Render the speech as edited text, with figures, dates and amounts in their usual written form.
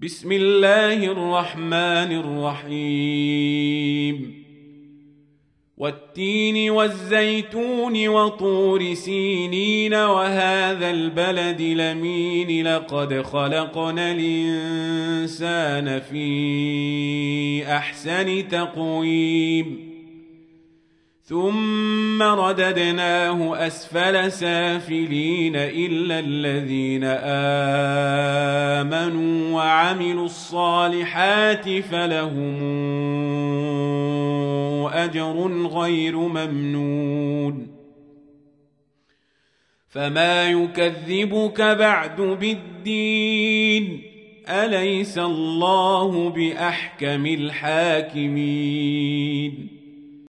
بسم الله الرحمن الرحيم والتين والزيتون وطور سينين وهذا البلد الأمين لقد خلقنا الإنسان في أحسن تقويم ثم رددناه أسفل سافلين إلا الذين آمنوا وعملوا الصالحات فلهم أجر غير ممنون فما يكذبك بعد بالدين أليس الله بأحكم الحاكمين